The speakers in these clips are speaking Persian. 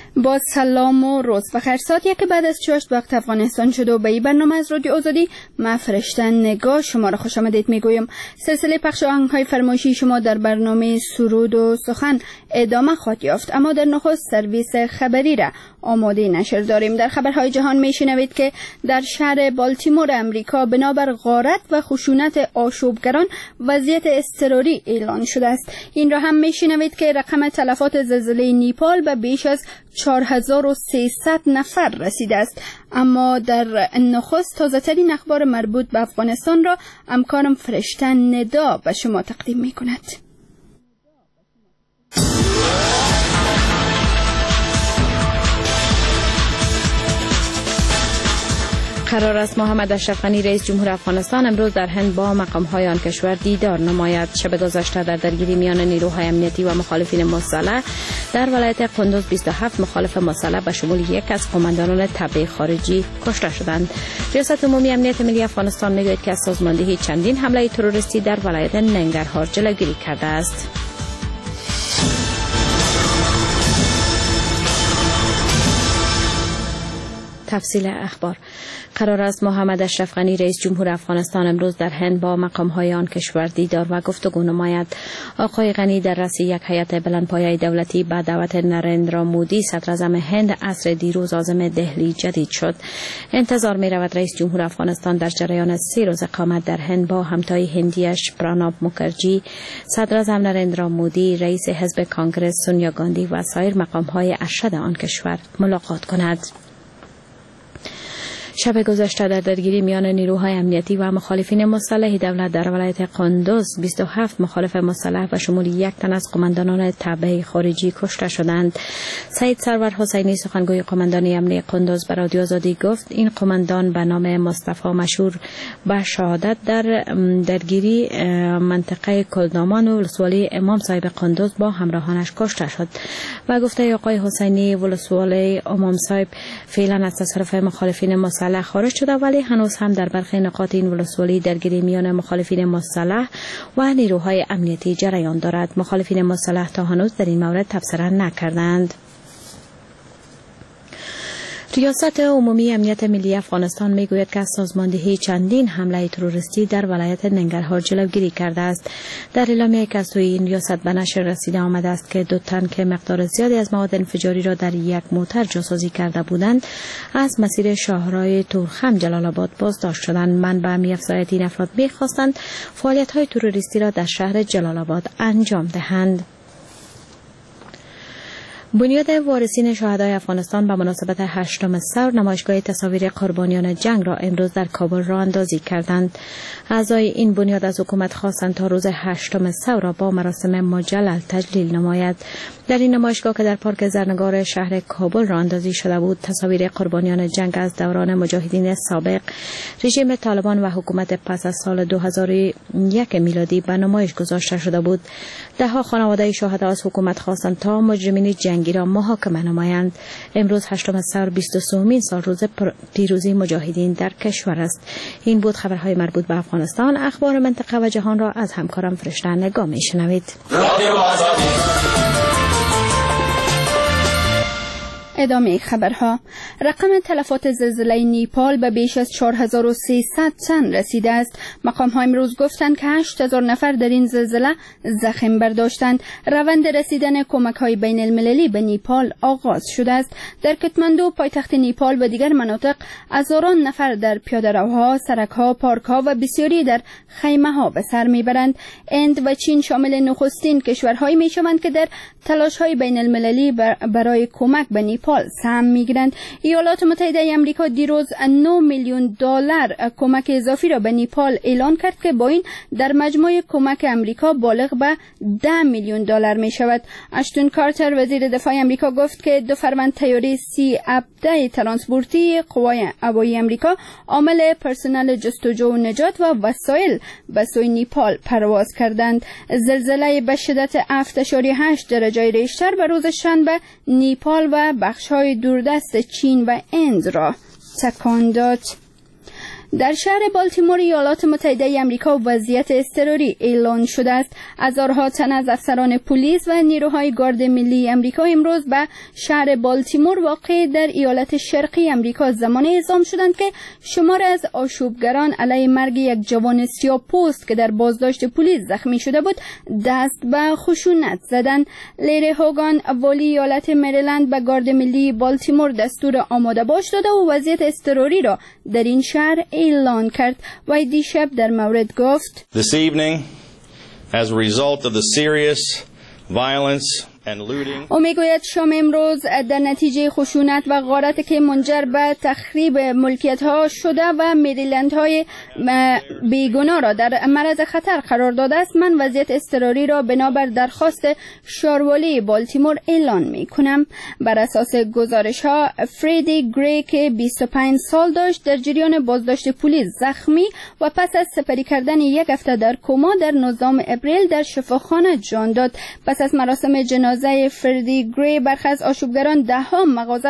با سلام و روز بخیر. ساعت یک بعد از 8 وقت افغانستان شد و به این برنامه از رادیو آزادی من فرشته نگاه شما را خوش آمدید میگویم. سلسله پخش آهنگ‌های فرمایشی شما در برنامه سرود و سخن ادامه خواهد یافت، اما در نخست سرویس خبری را آماده نشر داریم. در خبرهای جهان میشنوید که در شهر بالتیمور امریکا بنابر غارت و خشونت آشوبگران وضعیت اضطراری اعلان شده است. این را هم میشنوید که رقم تلفات زلزله نیپال به بیش از 4300 نفر رسیده است. اما در نخست تازه ترین اخبار مربوط به افغانستان را همکارم فرشته ندا به شما تقدیم می کند. قرار است محمد اشرف غنی رئیس جمهور افغانستان امروز در هند با مقام‌های آن کشور دیدار نماید. شب گذشته در درگیری میان نیروهای امنیتی و مخالفین مسلح در ولایت قندوز 27 مخالف مسلح به شمول یک از قماندانان تبع خارجی کشته شدند. ریاست عمومی امنیت ملی افغانستان میگوید که از سازماندهی چندین حمله تروریستی در ولایت ننگرهار جلوگیری کرده است. تفصیل اخبار. قرار است محمد اشرف غنی رئیس جمهور افغانستان امروز در هند با مقام‌های آن کشور دیدار و گفتگو نماید. آقای غنی در رأس یک هیئت بلندپایه دولتی به دعوت نریندرا مودی صدر اعظم هند عصر دیروز عازم دهلی جدید شد. انتظار می رود رئیس جمهور افغانستان در جریان 3 روز اقامت در هند با همتای هندیش پراناب مکرجی، صدر اعظم نریندرا مودی، رئیس حزب کانگرس سونیا گاندی و سایر مقام‌های ارشد آن کشور ملاقات کند. شب گذشته در درگیری میان نیروهای امنیتی و مخالفین مسلح دولت در ولایت قندوز 27 مخالف مسلح و شمول یک تن از قماندانان تبع خارجی کشته شدند. سید سرور حسینی سخنگوی قماندان امنیتی قندوز به رادیو آزادی گفت این قماندان به نام مصطفی مشهور به شهادت در درگیری منطقه کلدامان و ولسوالی امام صاحب قندوز با همراهانش کشته شد و گفته آقای حسینی ولسوالی امام صاحب فعلا از تصرف مخالفین مسلح خارج شده، ولی هنوز هم در برخی نقاط این ولسوالی درگیری میان مخالفین مسلح و نیروهای امنیتی جریان دارد. مخالفین مسلح تا هنوز در این مورد تبصره نکردند. ریاست عمومی امنیت ملی افغانستان میگوید که از سازماندهی چندین حمله تروریستی در ولایت ننگرهار جلوگیری کرده است. در اعلامیه‌ای که از سوی این ریاست به نشر رسیده آمده است که 2 تن که مقدار زیادی از مواد انفجاری را در یک موتر جاسازی کرده بودند از مسیر شاهراه تورخم جلال آباد بازداشت شدند. منبع می‌افزاید این افراد می‌خواستند فعالیت‌های تروریستی را در شهر جلال آباد انجام دهند. بنیاد وارثین شهدای افغانستان به مناسبت 8 ثور نمایشگاه تصاویر قربانیان جنگ را امروز در کابل راه اندازی کردند. اعضای این بنیاد از حکومت خواستند تا روز 8 ثور را با مراسم مجلل تجلیل نماید. در این نمایشگاه که در پارک زرنگار شهر کابل راه اندازی شده بود، تصاویر قربانیان جنگ از دوران مجاهدین سابق، رژیم طالبان و حکومت پس از سال 2001 میلادی به نمایش گذاشته شده بود. ده‌ها خانواده شهدا از حکومت خواستند تا مجرمین جنگی را محاکمه نمایند. امروز 8 ثور 23مین سال روز پیروزی مجاهدین در کشور است. این بود خبرهای مربوط به افغانستان. اخبار منطقه و جهان را از همکارم فرشته نگاه میشنوید. ادامه خبرها. رقم تلفات زلزله نیپال به بیش از 4300 تن رسیده است. مقام‌ها امروز گفتند که 8000 نفر در این زلزله زخم برداشتند. روند رسیدن کمک‌های بین المللی به نیپال آغاز شده است. در کتمندو پایتخت نیپال و دیگر مناطق هزاران نفر در پیاده‌روها، سرک‌ها، پارک‌ها و بسیاری در خیمه‌ها به سر می‌برند. هند و چین شامل نخستین کشورهایی می‌شوند که در تلاش‌های بین المللی برای کمک به نیپال سهم میگیرند. ایالات متحده آمریکا دیروز 9 میلیون دلار کمک اضافی را به نیپال اعلان کرد که با این در مجموع کمک آمریکا بالغ به 10 میلیون دلار می شود. اشتون کارتر وزیر دفاع آمریکا گفت که 2 فرمان طیاره C-17 ترانسپورتی قوای هوایی آمریکا عامل پرسنل جستجو و نجات و وسایل به سوی نیپال پرواز کردند. زلزله به شدت 7.8 درجه ریشتر به روز شنبه نیپال و بخش‌های دوردست چین و هند را تکان داد. در شهر بالتیمور ایالات متحده آمریکا وضعیت اضطراری اعلان شده است. هزارها تن از افسران پلیس و نیروهای گارد ملی آمریکا امروز به شهر بالتیمور واقع در ایالت شرقی آمریکا زمانی اعزام شدند که شمار از آشوبگران علیه مرگ یک جوان سیاه‌پوست که در بازداشت پلیس زخمی شده بود دست به خشونت زدند. لیری هوگان والی ایالت مریلند به گارد ملی بالتیمور دستور آماده باش داده و وضعیت اضطراری را در این شهر اعلان کرد و دیشب در مورد گفت This evening, as a result of the serious violence او میگوید شام امروز در نتیجه خشونت و غارت که منجر به تخریب ملکیت ها شده و مریلند های بیگناه را در معرض خطر قرار داده است، من وضعیت اضطراری را بنابر درخواست شاروالی بالتیمور اعلان می کنم. بر اساس گزارش ها فریدی گری که 25 سال داشت در جریان بازداشت پلیس زخمی و پس از سپری کردن یک هفته در کما در 19 اپریل در شفاخانه جان داد. پس از مراسم جنازه فردی گری برخی از آشوبگران ده‌ها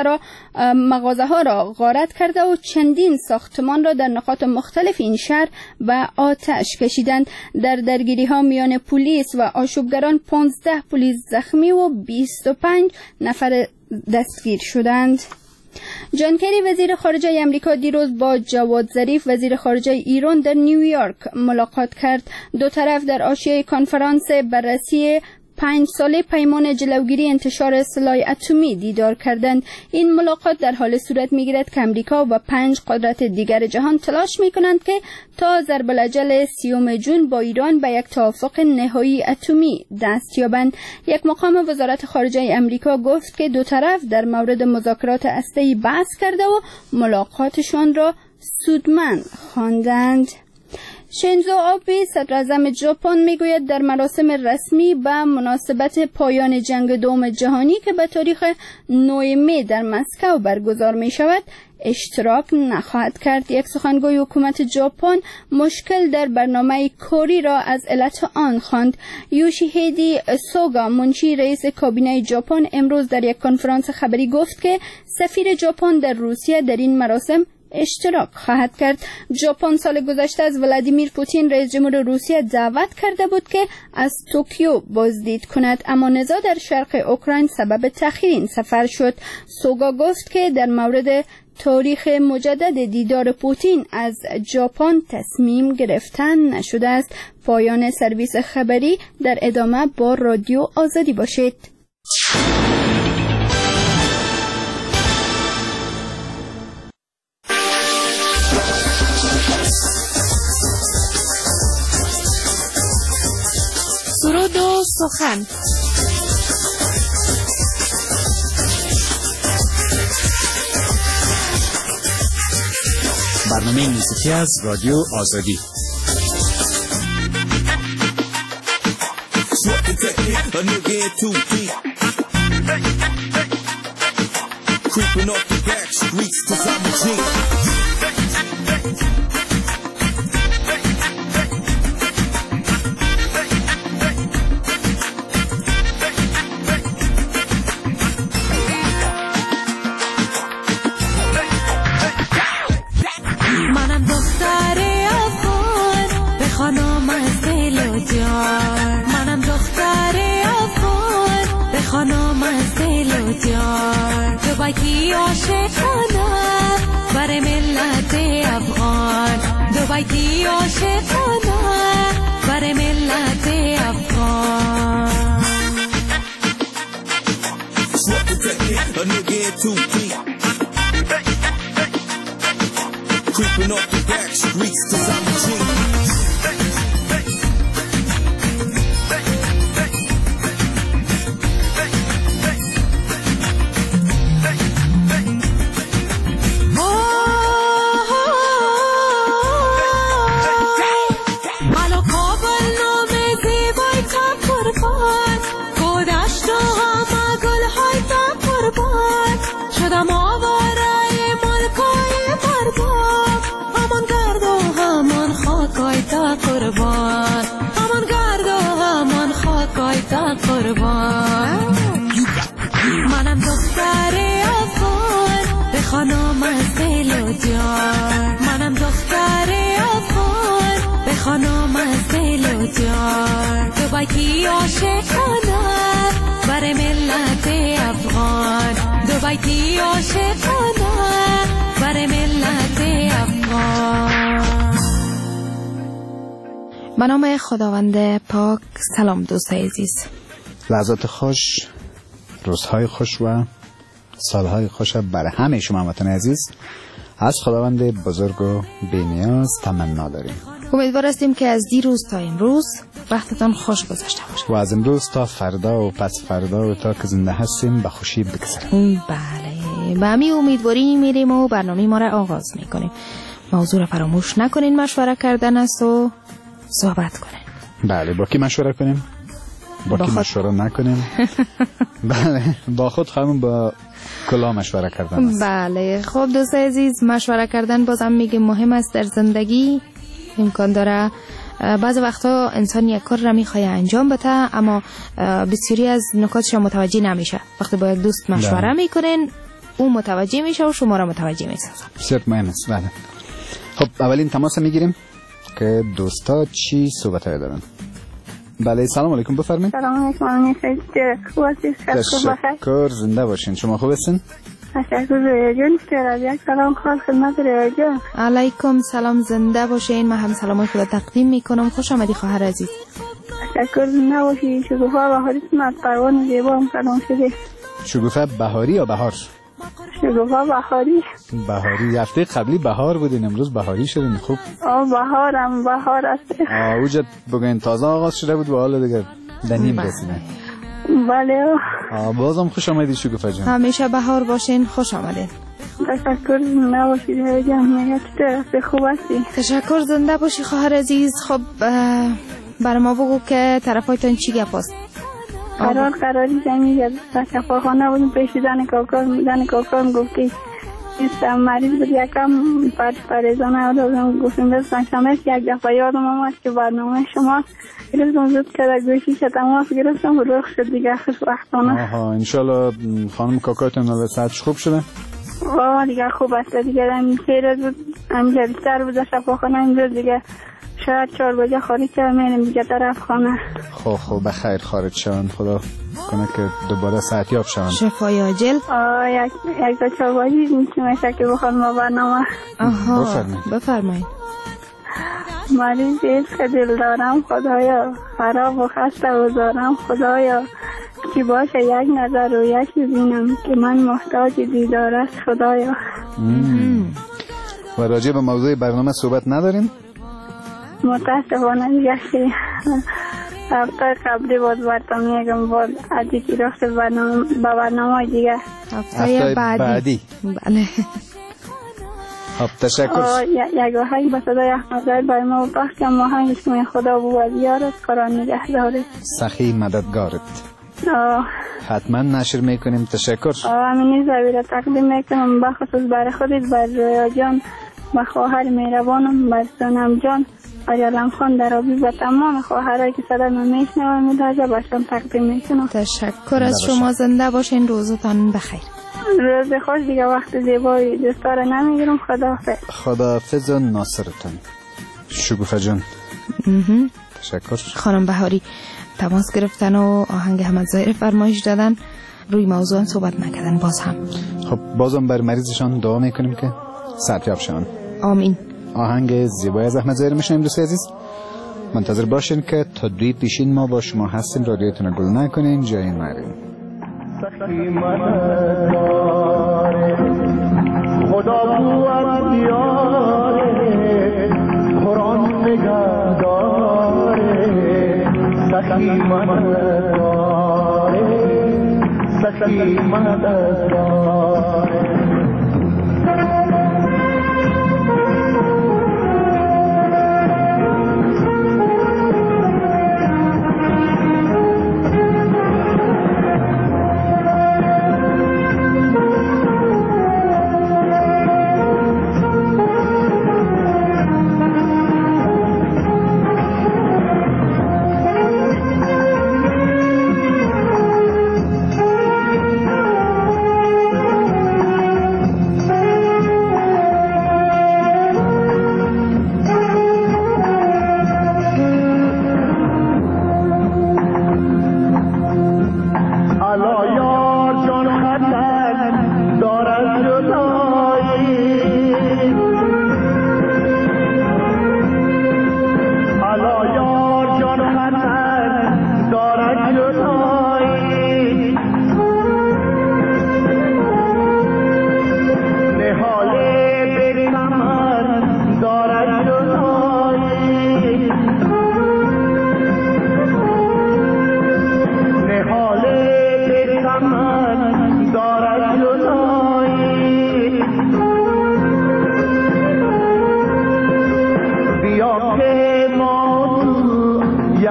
مغازه ها را غارت کرده و چندین ساختمان را در نقاط مختلف این شهر به آتش کشیدند. در درگیری ها میان پلیس و آشوبگران 15 پلیس زخمی و 25 نفر دستگیر شدند. جان کری وزیر خارجه آمریکا دیروز با جواد ظریف وزیر خارجه ایران در نیویورک ملاقات کرد. دو طرف در حاشیه کنفرانس بررسی 5 ساله پیمان جلوگیری انتشار سلاح اتمی دیدار کردند. این ملاقات در حال صورت می‌گیرد که آمریکا و 5 قدرت دیگر جهان تلاش می‌کنند که تا ضرب الاجل 30 جون با ایران به یک توافق نهایی اتمی دست یابند. یک مقام وزارت خارجه آمریکا گفت که دو طرف در مورد مذاکرات هسته‌ای بحث کرده و ملاقاتشان را سودمند خواندند. شینزو آبه صدراعظم ژاپن میگوید در مراسم رسمی به مناسبت پایان جنگ دوم جهانی که به تاریخ 9 می در مسکو برگزار می شود اشتراک نخواهد کرد. یک سخنگوی حکومت ژاپن مشکل در برنامه کاری را از علت آن خواند. یوشیهیدی سوگا منشی رئیس کابینه ژاپن امروز در یک کنفرانس خبری گفت که سفیر ژاپن در روسیه در این مراسم اشتراک خواهد کرد. ژاپن سال گذشته از ولادیمیر پوتین رئیس جمهور روسیه دعوت کرده بود که از توکیو بازدید کند، اما نزاع در شرق اوکراین سبب تأخیر این سفر شد. سوگا گفت که در مورد تاریخ مجدد دیدار پوتین از ژاپن تصمیم گرفتن نشده است. پایان سرویس خبری. در ادامه با رادیو آزادی باشید. سرود و سخن. برنامه موسیقی از رادیو آزادی. منم دختر افغان به خانم از دل و جان، تو بیتی عاشقانه بر ملت افغان، دو بیتی عاشقانه بر ملت افغان. Creeping off the back streets 'cause I'm a G. قربان همان گرد و همان خاکای تا قربان. منم دختر افغان به خانم از دل و جان، منم دختر دوبای کی عاشقانه بر ملت افغان دوبای کی عاشقانه بر ملت افغان. به نام خداوند پاک. سلام دوستای عزیز. لحظات خوش، روزهای خوش و سالهای خوش برای همه شما هموطن عزیز از خداوند بزرگ و بی‌نیاز تمنا داریم. امیدوار هستیم که از دیروز تا امروز وقتتان خوش گذشته باشه و از امروز تا فردا و پس فردا و تا که زنده هستیم به خوشی بگذریم. بله، به همین امیدواری میریم و برنامه ما را آغاز میکنیم. موضوع را فراموش نکنین، مشوره کردن است و صحبت کنین. بله، با کی مشوره کنیم؟ با کی مشوره نکنیم؟ بله، با خود خواهیم با کلا مشوره کردن است. بله، خب دوست عزیز، مشوره کردن بازم میگیم مهم است در زندگی. امکان داره بعض وقتا انسان یک کار را میخواد انجام بده اما بسیاری از نکاتش متوجه نمیشه. وقتی با یک دوست مشوره میکنین اون متوجه میشه و شما را متوجه میسازه. بسیار مهم است. بله. خب اولین تماس میگیریم که دوستا چی صحبت دارن. بله، سلام علیکم، بفرمایید. سلام علیکم، خوب هستید؟ تشکر، زنده باشین. شما خوب هستین؟ تشکر ریاجان. یک سلام خاص خدمت ریاجان. علیکم سلام، زنده باشین. من هم سلام خود تقدیم میکنم. خوش آمدی خواهر عزیز. تشکر، زنده باشی. شکوفه بهاری از پروان زیبا هم سلام شده. شکوفه بهاری یا بهار؟ شکوفه بهاری. بهاری. هفته قبلی بهار بودین، امروز بهاری شدین. خوب. بهارم بهار است. اوجت بگین تازه آغاز شده بود و حالا دیگه دنیم رسیده. بله. بازم خوش آمدید شکوفه جان. همیشه بهار باشین. خوش آمدین. تشکر، زنده باشید ریاجان. میگه چطور خوب هستی؟ تشکر، زنده باشی خواهر عزیز. خب برای ما بگو که طرفایتان چی گپ است؟ قراری زمین شفاخانه بودیم پیش زن کاکام گفت که نیستم مریض بود، یکم پریزانه دادم. گفتیم بستن شمش. یک دفعه یادم آمد که برنامه شما گرفتم، زود که گوشی شد تماس گرفتم و رخ شد دیگه خوشبختانه. انشالله خانم کاکایتون به صحتش خوب شده؟ دیگه خوب است دیگه. همین 3 روز بود، همینجا بیشتر بود شفاخانه. امروز دیگه شاید 4 بجه خارج شد میریم دیگه طرف خانه. خب بخیر خارج شون. خدا کنه که دوباره صحتیاب شون. شفای عاجل. یک تا 4 بجه میشه که بخوام ما برنامه. بفرمایید. مریض است که دل دارم خدایا، خراب و خسته و دارم خدایا، که باشه یک نظر و یک بینم که من محتاج دیدار است خدایا. و راجع به موضوع برنامه صحبت نداریم؟ متاسفانه دیگه هفته قبلی بود براتون میگم بود عدی که رفت برنامه دیگه. هفته بعدی. بله. خب تشکر. یک آهنگ به صدای احمد زاهد برای ما پخش کنم. آهنگ اسم خدا بود یارت قرآن نگهدارت سخی مددگارت. حتما نشر میکنیم. تشکر. همین زویره تقدیم میکنم بخصوص برای خودت، بر رویا جان، به خواهر مهربانم، بر سنم جان آیالم خان درابی، و تمام خواهرایی که صدای من میشنوند میدازه باشم تقدیم میکنم. تشکر از شما، زنده باشین. روزتان بخیر. روز خوش دیگه. وقت زیبایی دوستا رو نمیگیرم. خداحافظ و ناصرتان شکوفه جان. تشکر. خانم بهاری تماس گرفتن و آهنگ احمد ظاهر فرمایش دادن، روی موضوع صحبت نکردن. باز هم خب بازم بر مریضشان دعا میکنیم که صحتیاب شون. آمین. آهنگ زیبای از احمد ظاهر میشنیم. دوست عزیز منتظر باشین که تا 2 پیشین ما با شما هستیم. رادیوتون گل نکنین، جای نرین. خدا بود یاره قرآن نگهداره، سخی مددگاره، سخی مددگاره.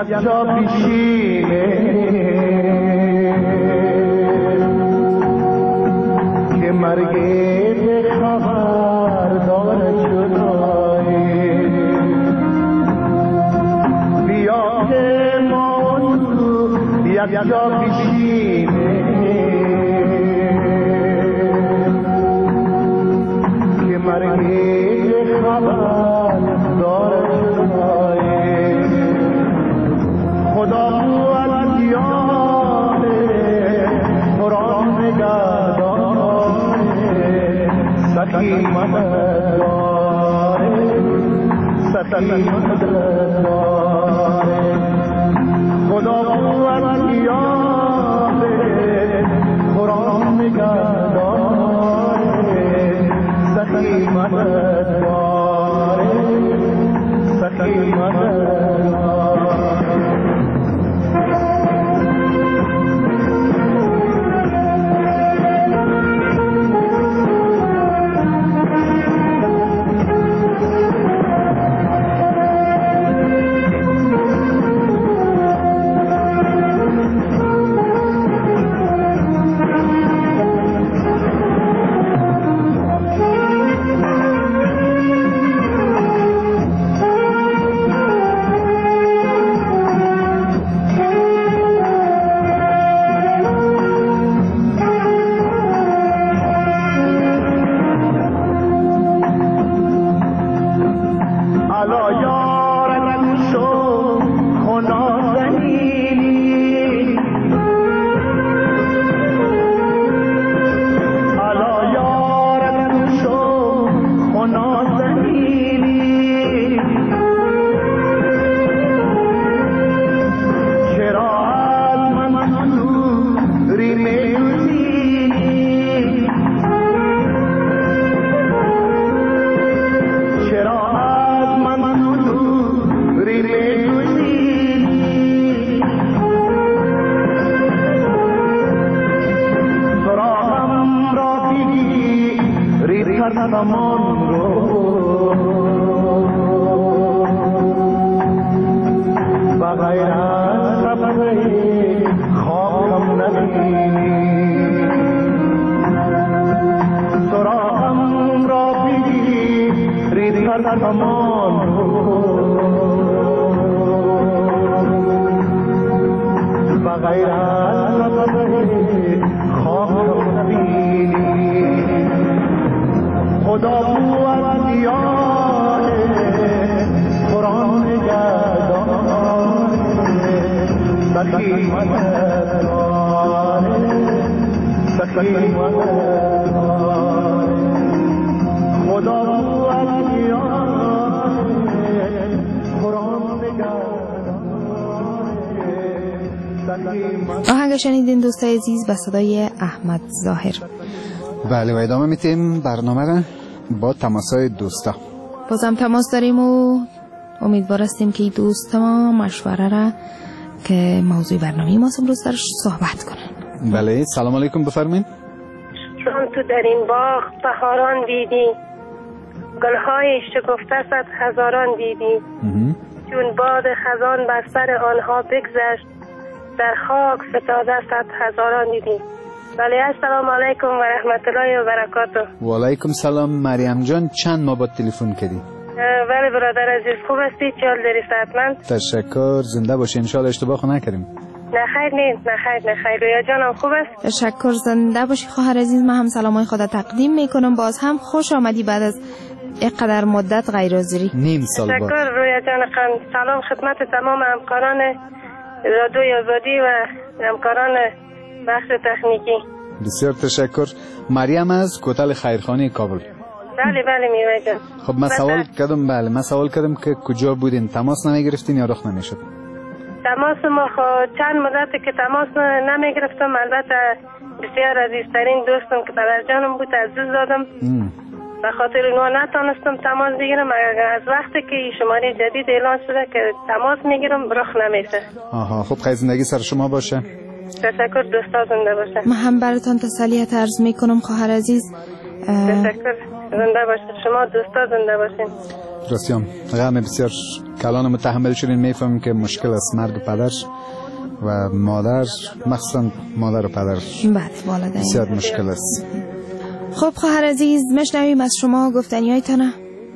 جا پیشینه که مرگ خبر داره شدای بیا که ما یک جا پیشینه که مرگ خبر داره شدای خدا بود یاره قرآن نگهداره سخی مدداره سخی مدداره خدا بود یاره قرآن نگهداره سخی مدداره سخی مدداره آهنگ شنیدین دوستای عزیز به صدای احمد ظاهر. بله و ادامه میتیم برنامه را با تماسای دوستا. بازم تماس داریم و امیدوار هستیم که دوست ما مشوره را که موضوع برنامه ما امروز درش صحبت کنن. بله سلام علیکم بفرمایید. چون تو در این باغ بهاران دیدی گلهای شکفته صد هزاران دیدی چون باد خزان بر سر آنها بگذشت در خاک فتاده صد هزاران دیدی. بله السلام علیکم و رحمت الله و برکاته. و علیکم سلام مریم جان، چند ما با تلفن کردی؟ بله برادر عزیز خوب هستی؟ چال داری صحتمند؟ تشکر، زنده باشی، انشالله اشتباه نکردیم. نه خیر نیست، نه خیر. رویا جانم خوب است؟ تشکر، زنده باشی خواهر عزیز. من هم سلامای خدا تقدیم میکنم. باز هم خوش آمدی بعد از اینقدر مدت غیر حاضری. نیم سال بعد. تشکر رویا جان. سلام خدمت تمام همکاران رادیوی آزادی و همکاران بخش تکنیکی. بسیار تشکر. مریم از کوتل خیرخانه کابل. بله میوه جان. خب من سوال کردم که کجا بودین؟ تماس نمیگرفتین یا رخ نمیشد؟ تماس ما چند مدت که تماس نمیگرفتم. البته بسیار عزیزترین دوستم که پدر جانم بود عزیز دادم به خاطر اونها نتونستم تماس بگیرم. از وقتی که شماره جدید اعلان شده که تماس میگیرم رخ نمیشه. آها خب خیلی زندگی سر شما باشه. تشکر دوستا زنده باشه. من هم براتون تسلیت عرض میکنم خواهر عزیز. تشکر. زنده باشید شما، دوستا زنده باشین. درستیم. غم بسیار کلان متحمل شدین. میفهمم که مشکل است مرگ پدر و مادر، مخصوصا مادر و پدر. بله والدین بسیار مشکل است. خب خواهر عزیز، مشنویم از شما گفتنیایتانه.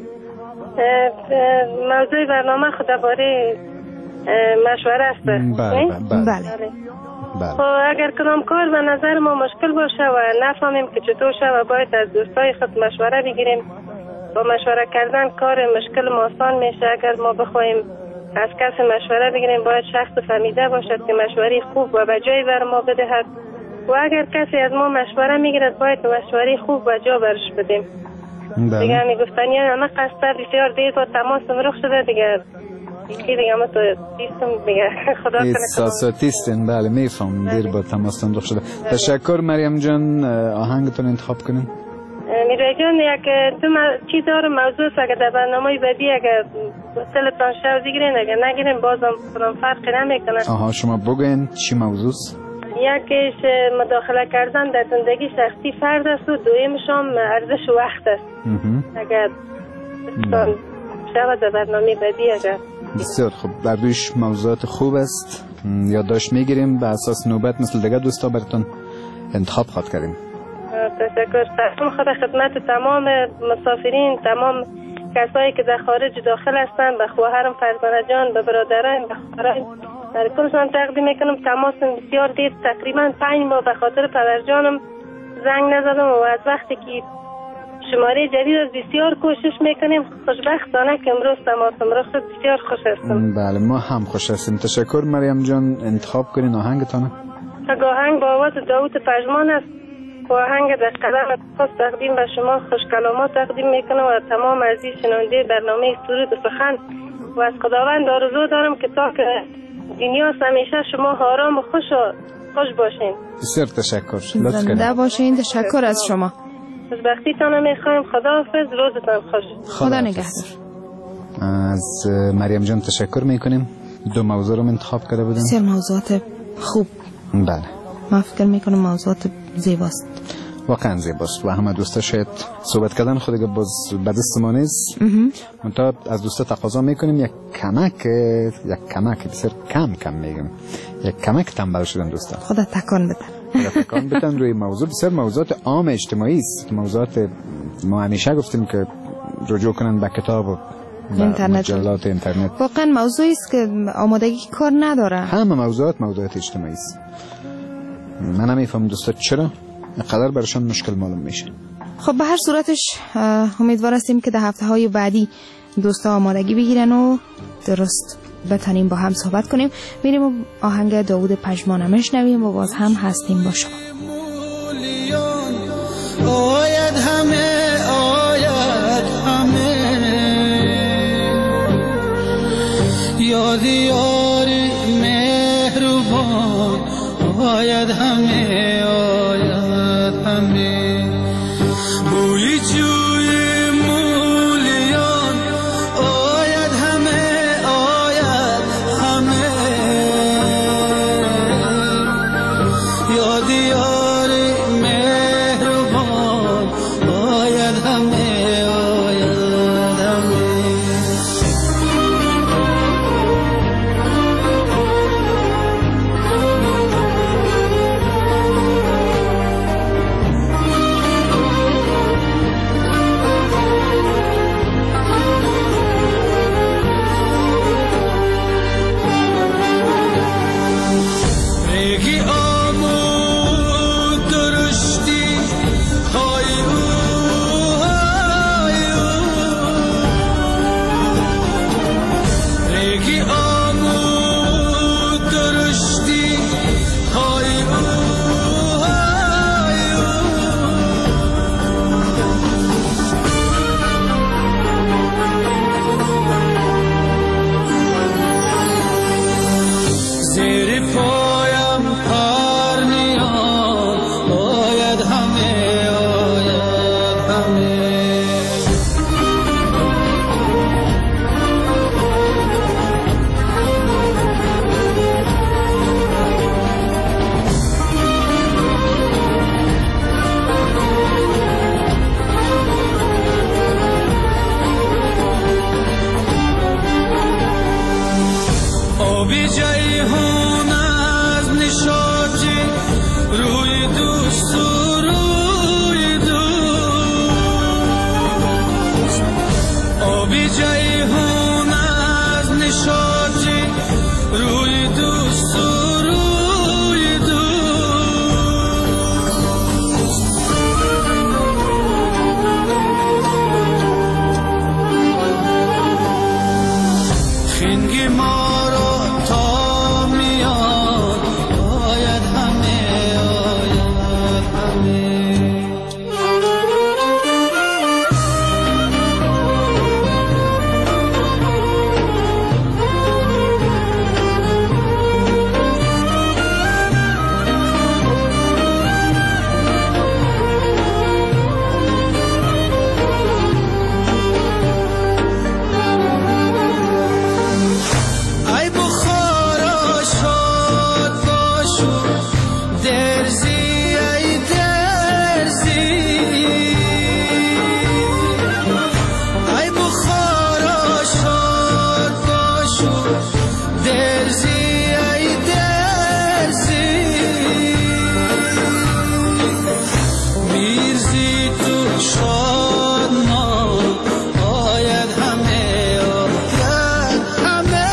موضوع برنامه خود درباره مشوره است. بله. خب اگر کدام کار به نظر ما مشکل باشه و نفهمیم که چطور شه و باید از دوستای خود مشوره بگیریم، با مشوره کردن کار مشکل ما آسان میشه. اگر ما بخوایم از کسی مشوره بگیریم باید شخص فهمیده باشد که مشوره خوب و به جای بر ما بدهد و اگر کسی از ما مشوره میگیرد باید مشوره خوب به جا برش بدیم. دیگه همی گفتنی همه قصد بسیار دیر با تماسم رخ شده دیگه دیگه ما تو دیستم دیگه خدا کنه احساساتیستین. بله میفهم دیر با تماسم رخ شده. تشکر مریم جان. آهنگتون انتخاب کنین. میره جان یک چی داره موضوع است اگر در برنامه بعدی اگر سلطان شو بگیرین اگر نگیرین بازم فرقی نمیکنه. آها شما بگوین چی موضوع است؟ یکیش مداخله کردن در زندگی شخصی فرد است و دویمش هم ارزش وقت است. اگر شود در برنامه بعدی اگر بسیار خوب. بر رویش موضوعات خوب است، یادداشت میگیریم به اساس نوبت مثل دیگه دوستا براتون انتخاب خواهد کردیم. تشکر. سلام خدا خدمت تمام مسافرین، تمام کسایی که در خارج داخل هستند، به خواهرم فرزانه جان، به برادران، به خواهران در کلشان تقدیم میکنم. تماس بسیار دیر تقریبا 5 ماه به خاطر پدر جانم زنگ نزدم و از وقتی که شماره جدید از بسیار کوشش میکنیم. خوشبختانه که امروز تماسم رخ شد. بسیار خوش هستم. بله ما هم خوش هستیم. تشکر مریم جان. انتخاب کنین آهنگتان. آهنگ با آواز داوود پژمان است. آهنگ در قلم خاص تقدیم به شما خوش کلامات تقدیم میکنم و تمام عزیز شنونده برنامه سرود و سخن و از خداوند آرزو دارم که تا که دنیا همیشه شما آرام و خوش باشین. بسیار تشکر. زنده باشین. تشکر از شما. خوشبختیتان میخوایم. خداحافظ. روزتان خوش. خدا نگهدار. از مریم جان تشکر میکنیم. 2 موضوع رو انتخاب کرده بودیم. بسیار موضوعات خوب. بله من فکر میکنم موضوعات زیباست. واقعا زیباست و همه دوستا شاید صحبت کردن خود که باز به دست ما نیست. منتها از دوستا تقاضا میکنیم یک کمک بسیار کم میگم یک کمک تنبل شدن دوستا. خدا تکان بدن روی موضوع بسیار موضوعات عام اجتماعی است. موضوعات ما همیشه گفتیم که رجوع کنن به کتاب و مجلات اینترنت. واقعا موضوعی است که آمادگی کار نداره. همه موضوعات اجتماعی است. من نمیفهم دوستا چرا اینقدر برشان مشکل معلوم میشه. خب به هر صورتش امیدوار هستیم که در هفته‌های بعدی دوستا آمادگی بگیرن و درست بتونیم با هم صحبت کنیم. میریم و آهنگ داوود پژمان میشنویم و باز هم هستیم با شما. آید همه یاد یاری مهربان آید همه بوی جوی مولیان آید همه یاد یاری میرزی تو شادمان آید همه آید همه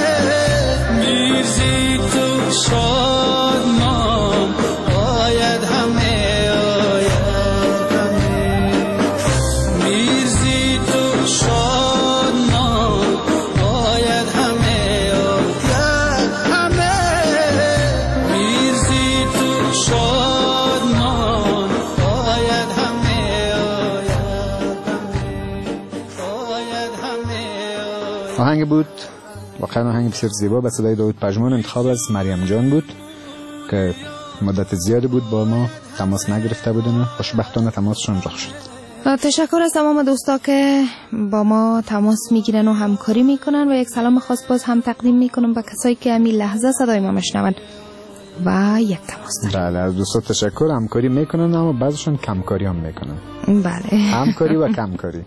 میرزی تو شادمان آید همه آید همه میرزی تو شادمان آید همه آید همه میرزی تو شادمان آید همه آید همه. آهنگ بود واقعا آهنگ بسیار زیبا به صدای داوود پژمان. انتخاب از مریم جان بود که مدت زیادی بود با ما تماس نگرفته بودن و خوشبختانه تماسشون راه شد. تشکر از تمام دوستا که با ما تماس میگیرن و همکاری میکنن و یک سلام خاص باز هم تقدیم میکنم به کسایی که همین لحظه صدای ما میشنون و یک تماس داریم. بله از دوستا تشکر. همکاری میکنن اما بعضشون کمکاری هم میکنن. بله همکاری و کمکاری.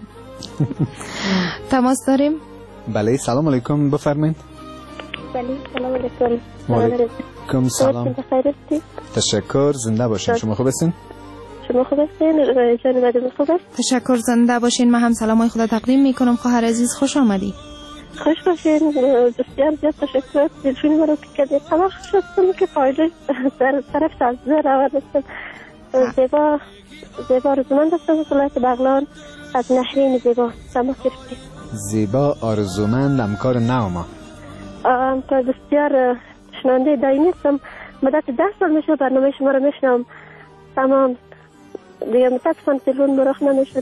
تماس داریم. بله سلام علیکم بفرمایید. بله سلام علیکم. علیکم سلام. تشکر زنده باشین. شما خوب هستین؟ شما خوب هستین؟ جان بدون خوب است؟ تشکر زنده باشین. من هم سلامای خدا تقدیم میکنم. خواهر عزیز خوش آمدی. خوش باشین. بسیار زیاد تشکر. دلشونی مرا که کردید. خیلی خوش هستم که فایده در طرف سبزه روان هستم. زیبا آرزومند هستم از ولایت بغلان از نحرین زیبا تماس گرفتیم. زیبا آرزومند همکار نو ما. همکار بسیار شنونده دائمی هستم. مدت 10 سال میشه برنامه شما رو میشنم. تمام دیگه متاسفانه تلفن مراخ نمیشد.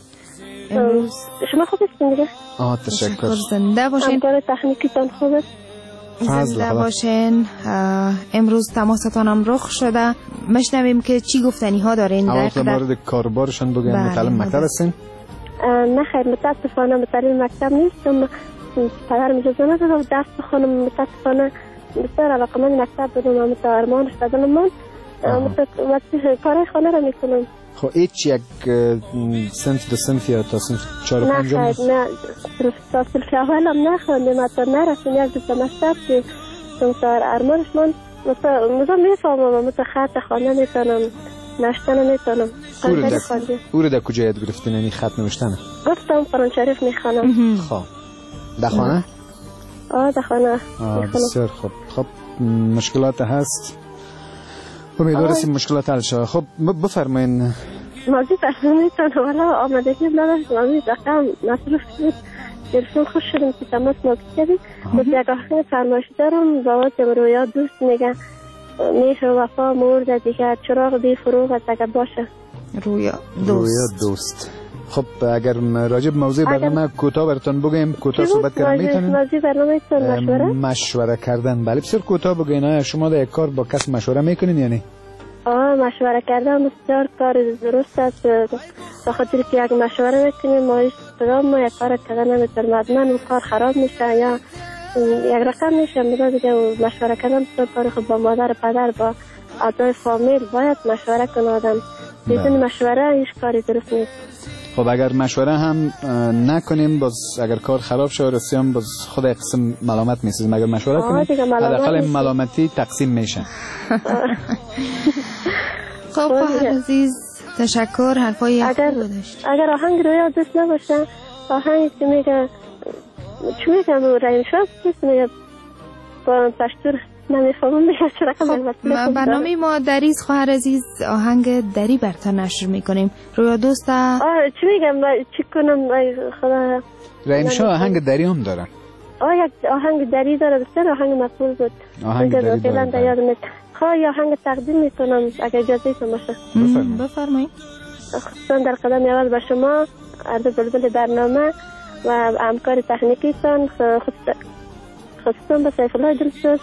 شما خوب هستین دیگه؟ تشکر. زنده باشین. همکار تکنیکیتان خوب است؟ زنده باشین. امروز تماستان هم رخ شده. مشنویم که چی گفتنی ها دارین در مورد کاربارشان بگویم. متعلم مکتب هستین؟ نه خیر متاسفانه متعلم مکتب نیستم. پدرم اجازه نداده درس بخونم. متاسفانه بسیار علاقه‌مند مکتب بودم و متعارمانش دادم من کارهای خانه را میکنم. خب هیچ یک صنف دو صنف یا تا صنف 4 و 5 نه تا صنف اول هم نخوندم حتی نرسیم یک دو سمستر که سمستر ارمانش من مثلا میفهمم مثلا خط خانه میتونم نشتن میتونم. او رو در کجا یاد گرفتین یعنی خط نوشتن؟ گفتم قرآن شریف میخوانم. خب در خانه؟ در خانه. بسیار خب مشکلات هست. امیدوارم مشکلات حل شود. خب بفرمایین. موضوع فرمایید والا آمادگی نداشت. موضوع رقم مصروف شد. دلشون خوش شدم که تماس ما کردیم. یک آخر فرمایش دارم. زواج رویا دوست میگه میشه وفا مرد دیگه چراغ بی فروغ است اگر باشه. رویا دوست. خب اگر راجب موضوع برنامه کوتاه براتون بگیم کوتاه صحبت کردن میتونین؟ موضوع برنامه مشوره کردن. بله بسیار کوتاه بگین. شما در یک کار با کس مشوره میکنین یعنی؟ مشوره کردن بسیار کار درست است. به خاطر که یک مشوره میکنیم ما یک کار کردن نمیتونیم. حتما اون کار خراب میشه یا یک رقم میشه. دیگه مشوره کردن بسیار کار خود با مادر پدر با اعضای فامیل باید مشوره کنه آدم. بدون مشوره هیچ کاری درست نیست. خب اگر مشوره هم نکنیم باز اگر کار خراب شه رسیم باز خود قسم ملامت میسازیم. اگر مشوره کنیم حداقل ملامتی تقسیم میشه. خب عزیز تشکر. حرفای خوب داشت. اگر آهنگ رویا دوست نباشه آهنگ که میگه چی میگم رحیم شاد کس میگه با پشتور نمیفهمم میگه چرا برنامه ما دریز خواهر عزیز آهنگ دری برتر نشر میکنیم. رویا دوست چی میگم چی کنم خدا. رحیم شاه آهنگ دری هم داره. یک آهنگ دری داره بسیار آهنگ مقبول بود. آهنگ دری داره. یا آهنگ تقدیم میکنم اگر اجازه باشه. بفرمایید. خصوصا در قدم اول به شما عرض بلبل برنامه و همکار تکنیکیتان خصوصا به سیف الله دلسوز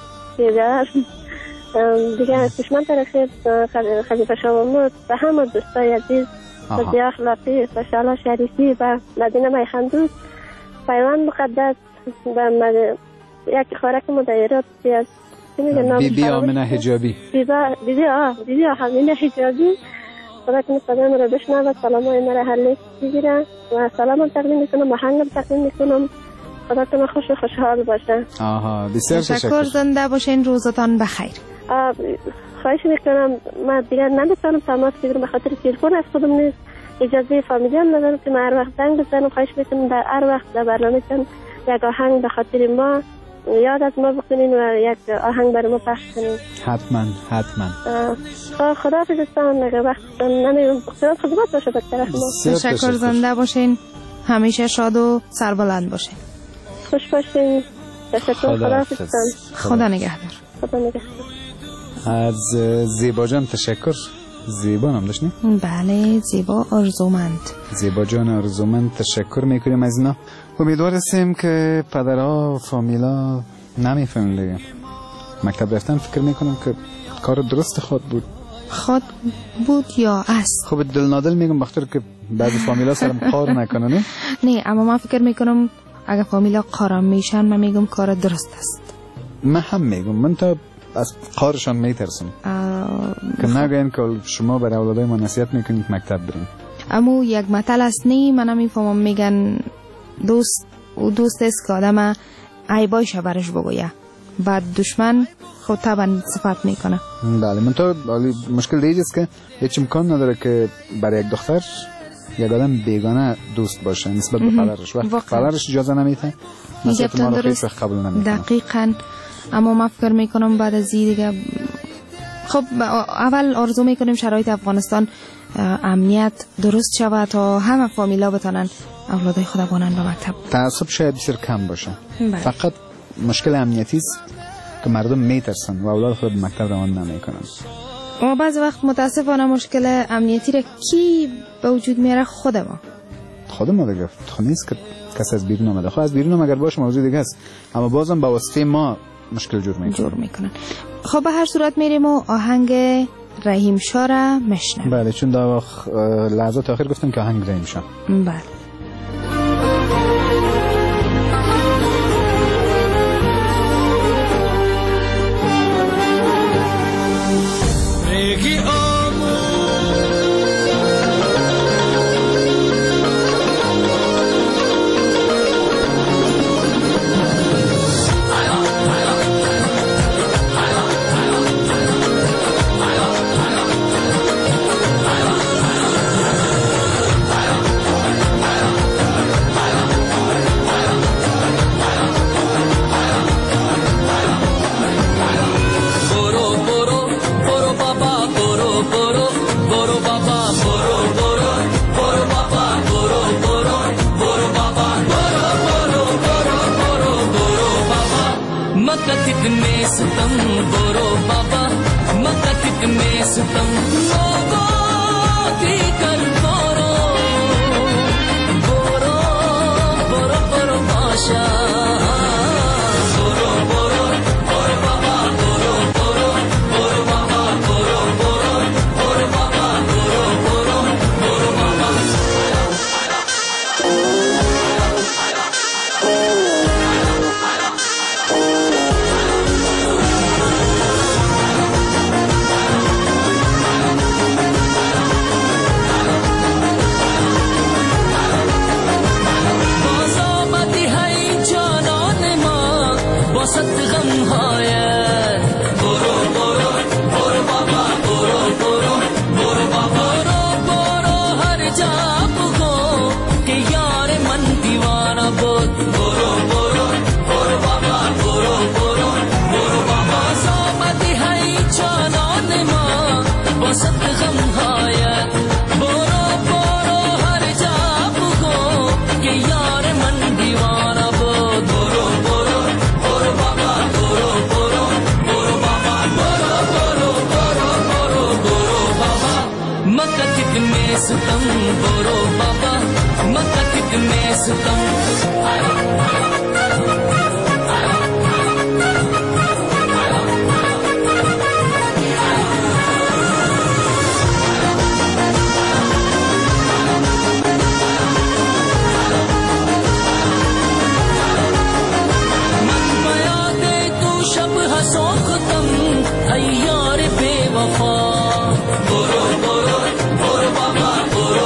دیگه دشمن طرفی خلیفه شامامود و همه دوستای عزیز و زیاد اخلاقی و شالا شریفی و مدینه میخندوز پیوند مقدس و یک خارک مدیرات از بیبی آمنه حجابی. بیبی آمنه حجابی خدا کنه صدای رو بشنه و سلام های مرا هر بگیرن و سلام تقدیم میکنم و هنگم تقدیم میکنم. خدا کنه خوشحال باشه. بسیار تشکر. زنده باشین. روزتان بخیر. خواهش میکنم من دیگر نمیتونم تماس بگیرم به خاطر تلفن از خودم نیست، اجازه فامیلیام ندارم که من هر وقت زنگ بزنم. خواهش میکنم در هر وقت در برنامه‌تون یک آهنگ به خاطر ما یاد از ما بکنین و یک آهنگ برای ما پخش کنین. حتما حتما. خداحافظ دوستان، نگه وقتتون نمیگم خدا خدمت باشه به طرف ما. تشکر، زنده باشین، همیشه شاد و سربلند باشین. خوش باشین. تشکر، خداحافظ دوستان. خدا نگهدار. خدا نگهدار. از زیبا جان تشکر. زیبا نام داشت نه؟ بله، زیبا آرزومند. زیبا جان آرزومند تشکر میکنیم از اینا. امیدوار هستیم که پدرها فامیلا نمیفهمن دیگه. مکتب رفتن فکر میکنم که کار درست خود بود یا است. خب دل نادل میگم بخاطر که بعضی فامیلا سرم کار نکنه نه؟ نه، اما من فکر میکنم اگه فامیلا قارم میشن من میگم کار درست است. من هم میگم، من تا از قارشان میترسم که نگوین که شما برای اولادای ما نصیحت میکنید مکتب برین. اما یک مثل است نه، من نمیفهمم. میگن دوست است که آدم عیبایش برش بگویه، بعد دشمن خود طبعا صفت میکنه. بله، من تو مشکل دیگه است که هیچ امکان نداره که برای یک دختر یک آدم بیگانه دوست باشه نسبت به پدرش. وقتی پدرش اجازه نمیده نسبت ما رو خیلی قبول نمیکنه. دقیقاً. اما من فکر میکنم بعد از این دیگه خب اول آرزو میکنیم شرایط افغانستان امنیت درست شود تا همه فامیلا بتونن اولادای خود بانن به مکتب. تعصب شاید بسیار کم باشه. فقط مشکل امنیتی است که مردم میترسن و اولاد خود به مکتب روان نمیکنن. و بعض وقت متاسفانه مشکل امنیتی را کی به وجود میاره؟ خود ما دیگه. خب نیست که کس از بیرون آمده. خب از بیرون هم اگر باشه موضوع دیگه است، اما بازم با واسطه ما مشکل جور میکنن. خب به هر صورت میریم و آهنگ رحیم شاه را میشنویم. بله، چون در لحظات آخر گفتم که آهنگ رحیم شاه. بله.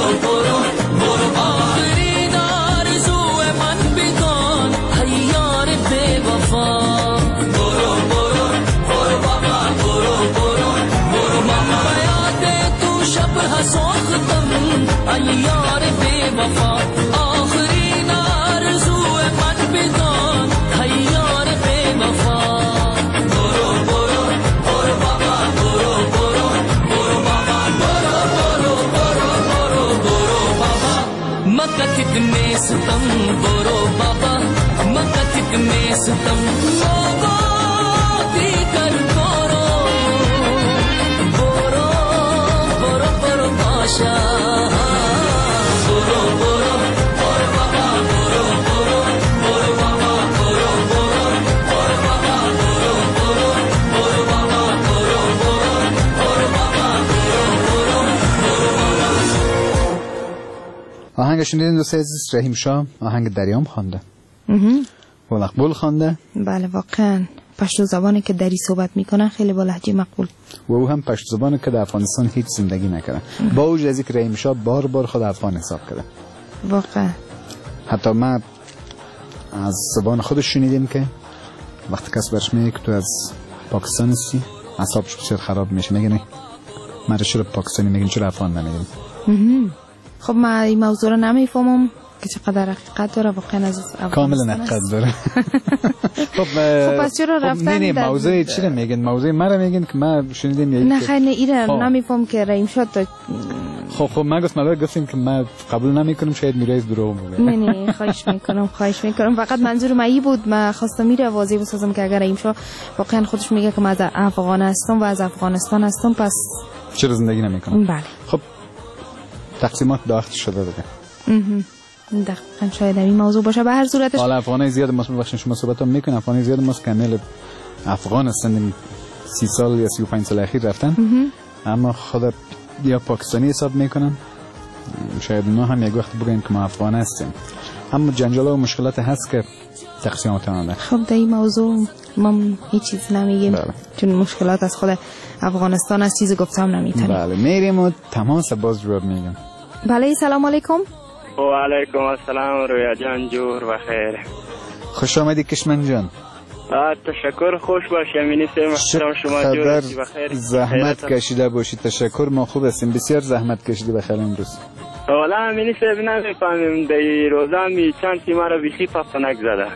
आखिरी दार जो मन बिकान हयार یار بی وفا آخرین آرزو من بدان ای یار بی وفا برو برو برو بابا برو برو برو بابا برو برو برو برو برو بابا مکتک میں ستم برو بابا مکتک میں ستم لوگو دیگر برو برو برو برو باشا برو برو برو بابا برو برو برو بابا برو برو برو بابا برو برو برو بابا برو برو برو بابا برو برو بابا. آهنگ شنیدین دوست عزیز؟ رحیم شاه آهنگ دریام خوانده و مقبول خوانده. بله واقعا پشتو زبانی که دری صحبت میکنن خیلی با لهجه مقبول و او هم پشتو زبانی که در افغانستان هیچ زندگی نکرده با وجود از اینکه رحیم شاه بار بار خود افغان حساب کرده. واقعا حتی ما از زبان خودش شنیدیم که وقتی کس برش میگه که تو از پاکستان هستی اعصابش بسیار خراب میشه، میگه نه من چرا پاکستانی میگن چرا افغان نمیگم. خب من این موضوع رو نمیفهمم که چقدر حقیقت داره واقعا از افغانستان کاملا حقیقت داره. خب پس چرا رفتن نه موضوع چی رو میگن؟ موضوع ما رو میگن که ما شنیدیم نه خیلی نه ایران نمیفهم که رحیم شاه تا خب ما گفتیم که ما قبول نمیکنیم شاید میرایز دروغ میگه. نه خواهش میکنم فقط منظور من این بود من خواستم میره واضح بسازم که اگر رحیم شاه واقعا خودش میگه که من از افغان هستم و از افغانستان هستم پس چرا زندگی نمیکنم؟ بله خب تقسیمات داخل شده دیگه. دقیقاً شاید این موضوع باشه. به هر صورتش حالا افغانای زیاد ما بخشن شما صحبت هم میکنن افغانای زیاد ما کامل افغان هستن 30 سال یا 35 سال اخیر رفتن اما خود یا پاکستانی حساب میکنن شاید ما هم یک وقت بگیم که ما افغان هستیم اما جنجال و مشکلات هست که تقسیمات آن خب در این موضوع ما هیچ چیز نمیگیم چون مشکلات از خود افغانستان از چیز گفتم نمیتونیم. بله میریم و تماس باز جواب میگم. بله سلام علیکم. و علیکم السلام رویا جان جور و خیر. خوش آمدی کشمن جان. تشکر خوش باشی امینی محترم شما جور و خیر. زحمت کشیده باشی تشکر ما خوب هستیم بسیار زحمت کشیدی بخیر امروز. والا امینی صاحب نمیفهمیم در روزا می چند تیما رو بیخی پاپنک زده.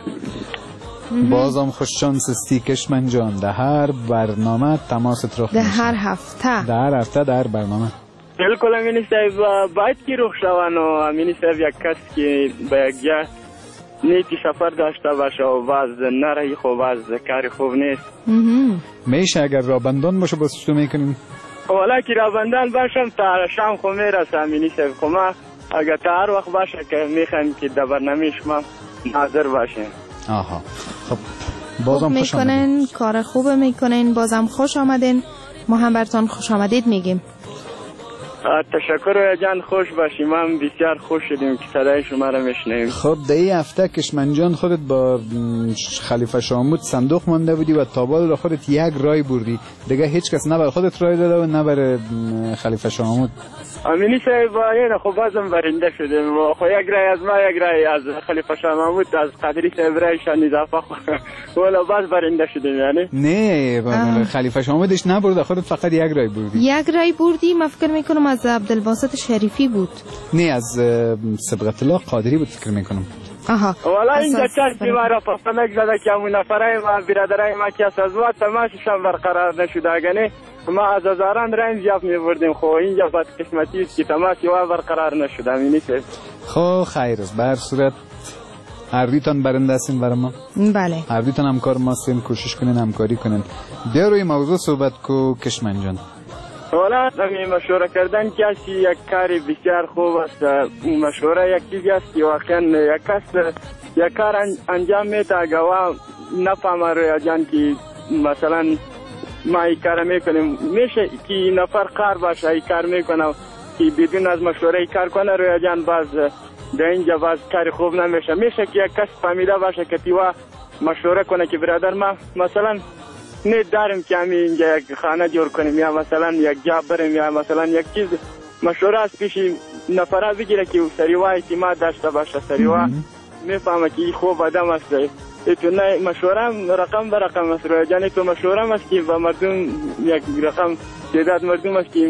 بازم خوش شانس استی کشمن جان در هر برنامه تماست رو در هر هفته در هر برنامه بالکل امینی صاحب باید که روح شوان و امینی صاحب یک کس که به یک جا نیتی سفر داشته باشه و باز نرهی خوب باز کاری خوب نیست میشه اگر رابندان باشه باز تو میکنیم والا که رابندان باشم تا شام خو میرسه امینی صاحب خو ما اگر تا هر وقت باشه که میخوایم که در برنامه شما حاضر باشیم. آها خب بازم خوش میکنین کار خوب میکنین بازم خوش آمدین ما هم برتان خوش آمدید میگیم. تشکر جان خوش باشی من بسیار خوش شدیم که صدای شما را میشنویم. خب در این هفته کشمن جان خودت با خلیفه شامود صندوق مانده بودی و تابال را خودت یک رای بردی دیگه هیچ کس نه بر خودت رای داده و نه بر خلیفه شامود. امینی صاحب این خب بازم برنده شدیم و خب یک رای از ما یک رای از خلیفه شامود از قادری صاحب رایشان اضافه ولی باز برنده شدیم یعنی نه خلیفه شامودش نبرده خودت فقط یک رای بردی. یک رای بردی من فکر میکنم از عبدالباسط شریفی بود. نه از صبغت الله قادری بود فکر میکنم. آها والا اینجا چند تیما را پاپنک زده که همون نفرای ما برادرای ما که از ما تماششان برقرار نشده اگه ما از هزاران رنگ زیاد میبردیم خب اینجا بد قسمتی است که تماسی و برقرار نشده امینی صاحب. خب خیر است به هر صورت اردیتان برنده هستین برای ما. بله اردیتان همکار ما هستین کوشش کنین همکاری کنین بیا روی موضوع صحبت کو کشمن جان. والا مشوره کردن کسی یک کاری بسیار خوب است. مشوره یک چیزی است که واقعا یک کس یک کار انجام میده اگه نفهمه رویا جان که مثلا ما این کار میکنیم میشه که نفر کار باشه این کار میکنه که بدون از مشوره کار کنه رویا جان باز در اینجا باز کار خوب نمیشه. میشه که یک کس فهمیده باشه که تیوا مشوره کنه که برادر ما مثلا نه داریم که همین اینجا یک خانه جور کنیم یا مثلا یک جا بریم یا مثلا یک چیز مشوره از پیش نفره بگیره که سریوه اعتماد داشته باشه سریوه میفهمه که این خوب آدم است. تو نه مشوره رقم به رقم است روی جانی تو مشوره است که با مردم یک رقم تعداد مردم است که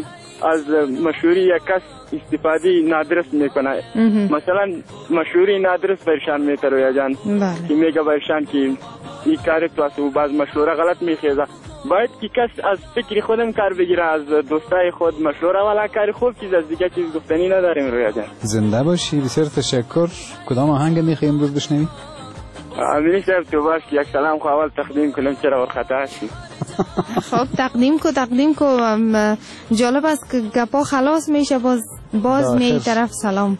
از مشهوری یک کس استفاده نادرست میکنه. مثلا مشهوری نادرست برشان میتر رویا جان که میگه برشان که این کار تو است و بعض مشهوره غلط میخیزه. باید که کس از فکر خودم کار بگیره، از دوستای خود مشهوره ولی کار خوب چیز از دیگه چیز گفتنی نداریم رویا جان. زنده باشی، بسیار تشکر. کدام آهنگ میخوای امروز بشنوی؟ امینی صاحب تو باش یک سلام خو اول تقدیم کنم چرا ورخطا هستی. خب تقدیم کو جالب است که گپا خلاص میشه باز می طرف سلام.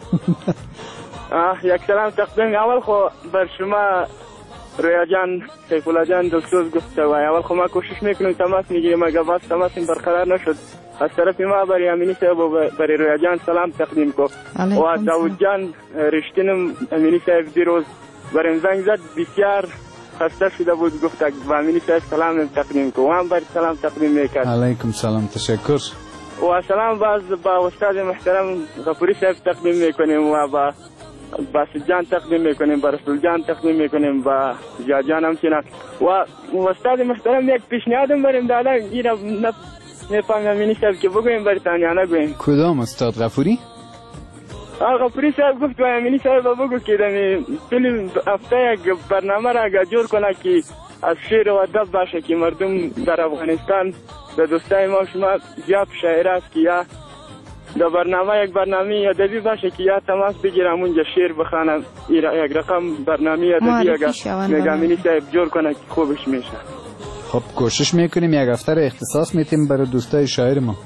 یک سلام تقدیم اول خو بر شما رویا جان سیف الله جان دلسوز گفته و اول خو ما کوشش میکنیم تماس میگیریم مگر باز تماس برقرار نشد. از طرف ما برای امینی صاحب و برای رویا جان سلام تقدیم کو و داود جان رشتینم امینی صاحب دیروز برای زنگ زد بسیار خسته شده بود، گفت و امینی صاحب سلام تقدیم کو و هم برای سلام تقدیم میکرد. علیکم سلام، تشکر. و سلام باز با استاد محترم غفوری صاحب تقدیم میکنیم و با باسط جان تقدیم میکنیم، با رسول جان تقدیم میکنیم، با جان همچنان و استاد محترم یک پیشنهادم بریم دادا اینا نفهم امینی صاحب که بگویم برای تانیا نگویم. کدام استاد غفوری؟ غفوری صاحب گفت و امینی صاحب بگو که فیلم هفته یک برنامه را اگه جور کنه که از شعر و ادب باشه که مردم در افغانستان به دوستای ما شما یا شاعر است که یا در برنامه یک برنامه ادبی باشه که یا تماس بگیرم اونجا شعر بخوانم، یک رقم برنامه ادبی اگه امینی صاحب جور کنه که خوبش میشه. خب کوشش میکنیم یک هفته را اختصاص میتیم برای دوستای شاعر ما.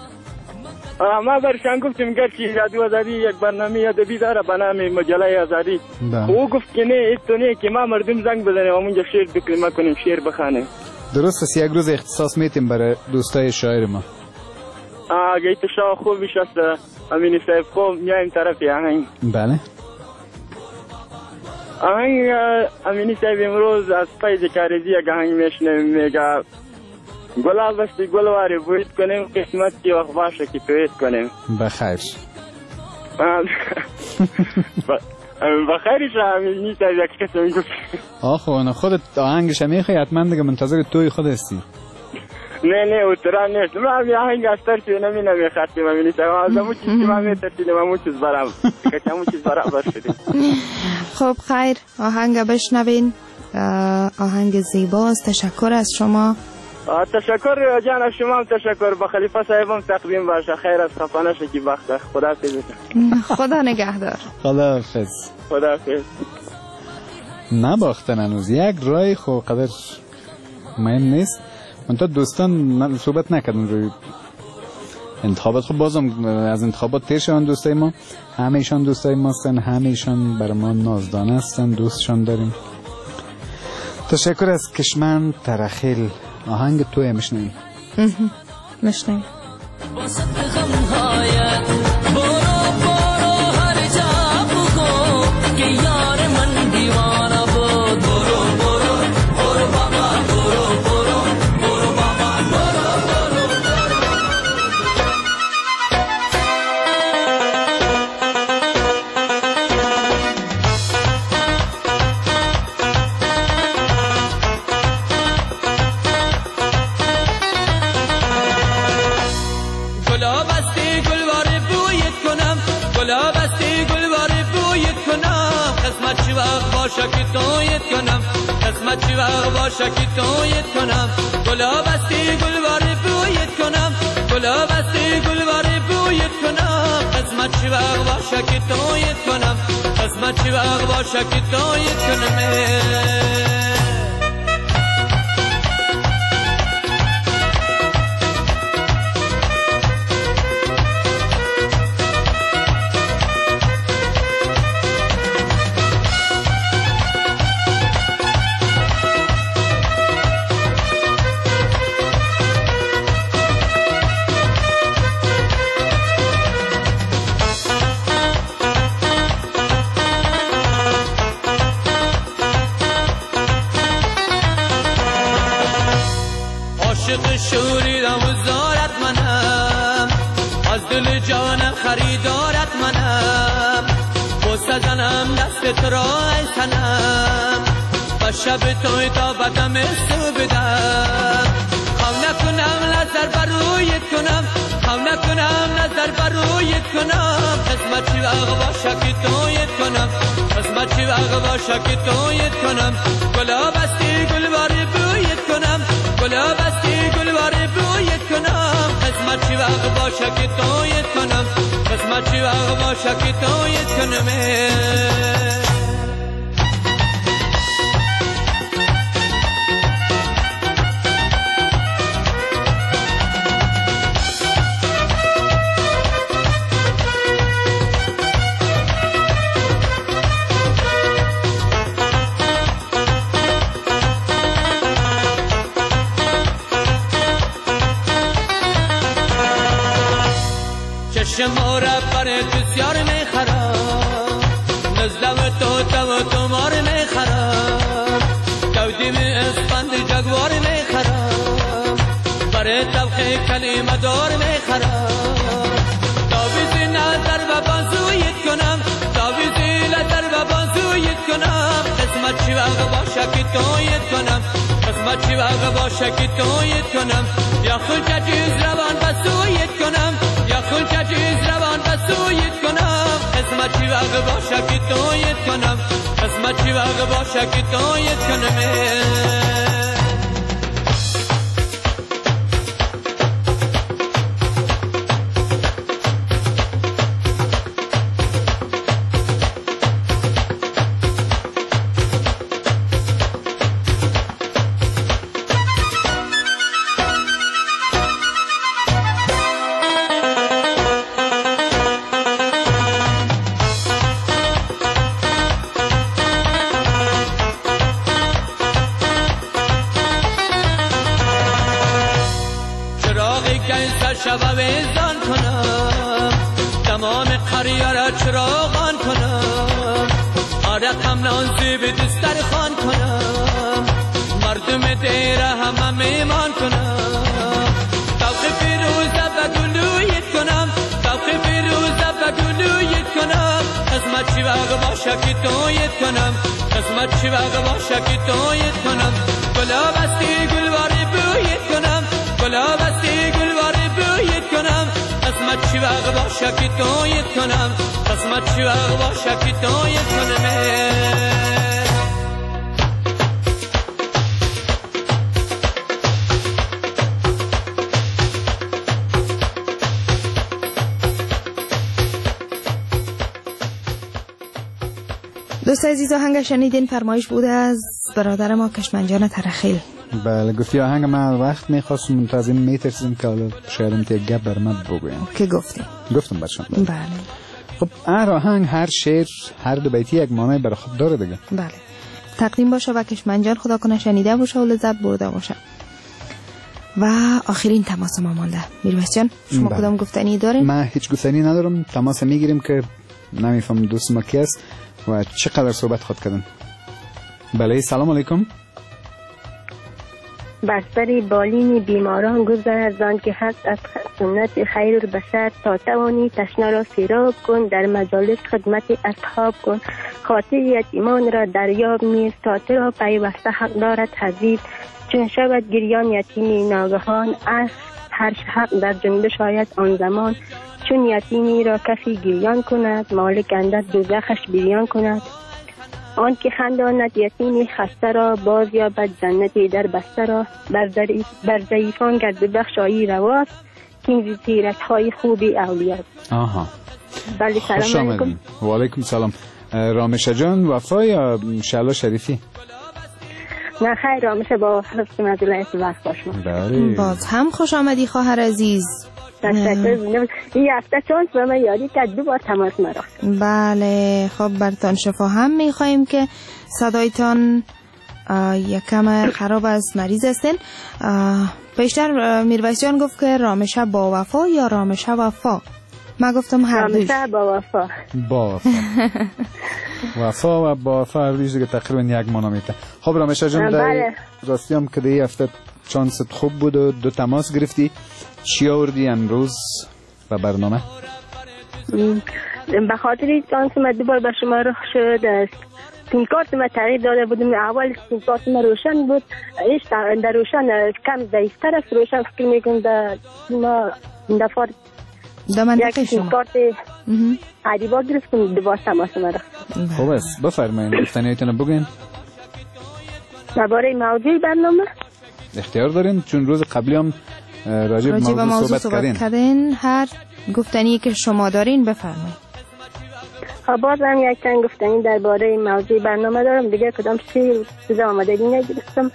ما برشان گفتیم گرچه رادیو آزادی یک برنامه ادبی داره به نام مجله آزادی، او گفت که نه ایتو نه که ما مردم زنگ بزنیم اونجا شعر بکلمه کنیم، شعر بخوانیم. درست است، یک روز اختصاص میتیم برای دوستای شاعر ما. اگه ایتو شاه خوبیش است امینی صاحب خوب میایم طرفی آهنگ. بله آهنگ امینی صاحب امروز از فیض کاریزی یک آهنگ میشنویم، میگه گلاب بستی گلواری بوید کنیم قسمت کی وقت باشه که توید کنیم. بخیر. بخیرش امینی صاحب یک قسم گفت. آخه خودت آهنگش میخوای حتما دیگه منتظر توی خود هستی. نه اتران نیست، ما همی آهنگ از ترسی نمیخواستیم امینی صاحب، از همون چیز که ما میترسیدیم همون چیز برام که همون چیز برابر شدیم. خب خیر، آهنگ بشنوین، آهنگ زیباست. تشکر از شما. تشکر جان از شما هم تشکر، با خلیفه صاحبم تقدیم باشه، خیر از خفانه شکی بخته. خدا حافظ. خدا نگهدار. خدا حافظ. خدا حافظ. نباختن هنوز یک رای خو قدر مهم نیست. منتها دوستان صحبت نکردن روی انتخابات. خب بازم از انتخابات تیر شدن دوستای ما، همه ایشان دوستای ما هستن، همه ایشان برای ما نازدانه هستن، دوستشان داریم. تشکر از کشمن ترخیل، آهنگ توی میشنیم. میشنیم. قسمت چی وقت باشه که تویت کنم، گلاب استی گلواری بویت کنم، گلاب استی گلواری بویت کنم. قسمت چی وقت باشه که تویت کنم، قسمت چی وقت باشه که تویت کنم. شوریدم و زارت منم، از دل جانم خریدارت منم، بوسه زنم دست تو را ای سنم، و شب توی تا بدم استو بدم. خم نکنم لذر برویت کنم، خم نکنم نظر برویت کنم قسمت چی وقت باشه که تویت کنم قسمت چی وقت باشه که تویت کنم گلا بستی گلواری بویت کنم گلا بستی گلواری بویت کنم قسمت چی وقت باشه که تویت کنم قسمت چی وقت باشه که تویت کنم شما را برای بسیار میخرم نزدم تو مار میخرم دودیم اسفند جگوار میخرم برای طبخ کلمه دار میخرم تاویزی نظر و بازویت کنم تاویزی نظر و بازویت کنم قسمت چی وقت باشه که تویت کنم قسمت چی وقت باشه که تویت کنم یا خلچه چیز روان بسویت کنم یا خلچه چیز روان بسویت کنم قسمت چی وقت باشه که تویت کنم قسمت چی وقت باشه که تویت کنم شب ویزان کنم تمام قریه را چراغان کنم رقم نازی به دسترخوان کنم مردم دیره همه میمان کنم طبق فیروزه به گلویت کنم طبق فیروزه به گلویت کنم قسمت چی وقت باشه که تویت کنم قسمت چی وقت باشه که تویت کنم گلا بستی گلواری بویت کنم گلا بستی گلواری بویت کنم قسمت چی وقت باشه که تویت کنم قسمت چی وقت باشه که تویت کنم دوست عزیز آهنگ شنیدین فرمایش بوده از برادر ما کشمنجان ترخیل. بله گفتی آهنگ من وقت میخواستم منتظم میترسیم که حالا شایدم تیه گپ بر من بگویم که گفتم بچم. بله خب هر آهنگ هر شعر هر دو بیتی یک معنی برای خود داره دیگه. بله تقدیم باشه و کشمنجان خدا کنه شنیده باشه و لذت برده باشه. و آخرین تماس ما مانده. میرویس جان شما کدام گفتنی دارین؟ من هیچ گفتنی ندارم. تماس میگیریم که نمیفهم دوست ما کی است و چقدر صحبت خود کردن. بله سلام علیکم. بستر بالین بیماران گذردان که هست از سنت خیر البشر تا توانی تشنه را سیراب کن در مجالس خدمت اصحاب کن خاطر یتیمان را دریاب نیست تا تو را پیوسته حق دارد حدیث چون شود گریان یتیمی ناگهان از هر حق در جنبش آید آن زمان چون یتیمی را کسی گریان کند مالک اندر دوزخش بریان کند آن که خنداند یتیمی خسته را باز یابد جنتی در بسته را بر ضعیفان گرد بخشایی رواست که این سیرت های خوبی اولیاست. آها بله سلام علیکم. و علیکم سلام. رامشه جان وفا یا شلا شریفی؟ نه خیر رامشه با حفظ مدولت وقت باشم. بله باز هم خوش آمدی خواهر عزیز. این هفته چانس به من یادی که 2 بار تماس مرا. بله خب برتان شفا هم میخواییم که صدایتان یکم خراب از مریض هستین. پیشتر میرویس جان گفت که رامشه با وفا یا رامشه وفا. من گفتم هر دوش. رامشه با وفا. با وفا. وفا و با وفا هر دوش دیگه تقریبا یک مانا میته. خب رامشه جان در راستی هم که دیگه هفته چانست خوب بود و 2 تماس گرفتی. چی آوردی امروز و برنامه؟ به خاطر این چانس من 2 بار به شما رخ شد. سیم کارت من تغییر داده بودم. اول سیم کارت من روشن بود. در روشن کم ضعیفتر است. روشن فکر میکنم در ما دفعه منطقه شما کارت عریبا گرفتم دوباره تماس مرا. خوب است بفرمایید گفتنیتون بگین. درباره موضوع برنامه اختیار دارین چون روز قبلی هم راجع به موضوع صحبت کردین. هر گفتنی که شما دارین بفرمایید. باز هم یک چند گفتنی درباره موضوع برنامه دارم دیگه. کدام چیز آمادگی نگرفتم.